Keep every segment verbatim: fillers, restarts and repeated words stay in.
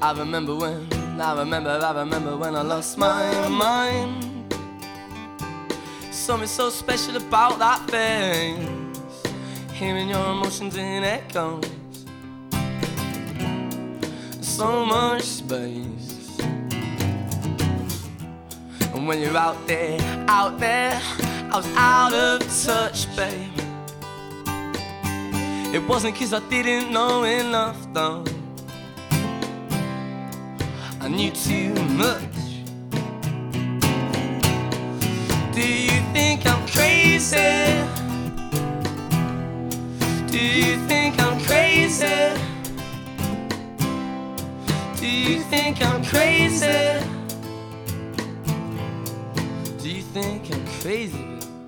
I remember when, I remember, I remember when I lost my mind. Something so special about that face, hearing your emotions in echoes. So much space. And when you're out there, out there, I was out of touch, babe. It wasn't 'cause I didn't know enough, though. I knew too much. Do you think I'm crazy? Do you think I'm crazy? Do you think I'm crazy? Do you think I'm crazy?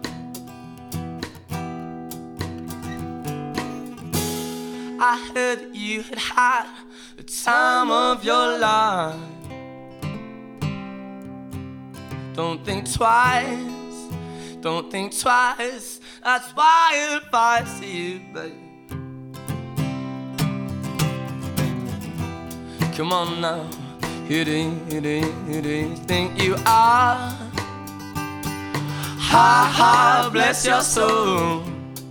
I heard that you had had the time of your life. Don't think twice, don't think twice. That's why I advise you, babe. Come on now, who do you, who do you, who do you think you are? Ha ha, bless your soul.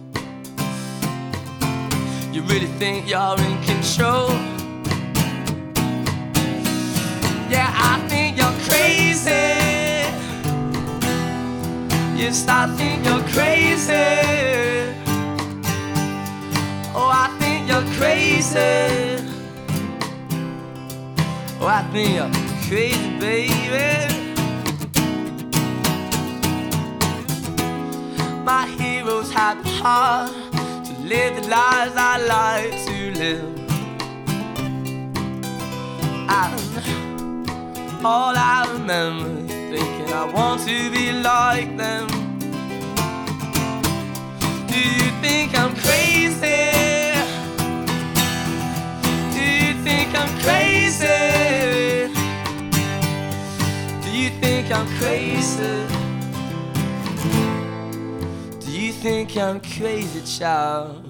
You really think you're in control? Yeah, I think you're crazy. Yes, I think you're crazy. Oh, I think you're crazy. Oh, I think you're crazy, baby. My heroes had the heart to live the lives I like to live. And all I remember is thinking I want to be like them. Do you think I'm crazy? Do you think I'm crazy? Do you think I'm crazy? Do you think I'm crazy, child?